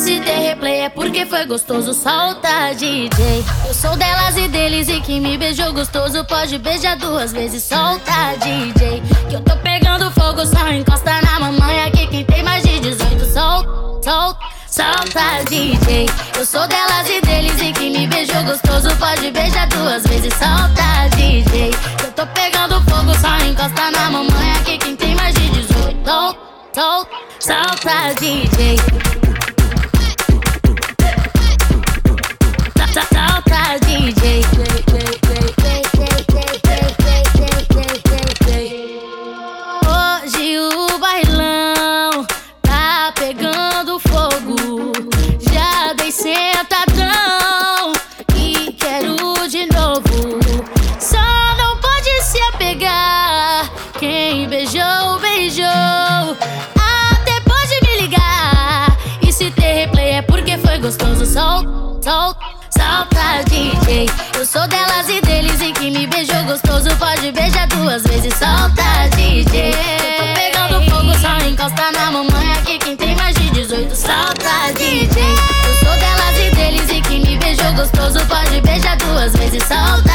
se der replay é porque foi gostoso, solta DJ. Eu sou delas e deles e quem me beijou gostoso pode beijar 2 vezes, solta DJ. Que eu tô pegando fogo, só encosta na mamãe aqui quem tem mais de 18, solta DJ. Eu sou delas e deles e quem me beijou gostoso pode beijar 2 vezes, solta DJ. Que eu tô pegando fogo, só encosta na mamãe aqui quem tem mais de 18, solta DJ. Solta DJ. Hoje o bailão tá pegando fogo. Já dei sentadão e quero de novo. Só não pode se apegar. Quem beijou, beijou. Até pode me ligar. E se ter replay é porque foi gostoso, solta DJ. Eu sou delas e deles e quem me beijou gostoso pode beijar 2 vezes, solta DJ. Eu tô pegando fogo, só encosta na mamãe aqui quem tem mais de 18, solta DJ. Eu sou delas e deles e quem me beijou gostoso pode beijar 2 vezes, solta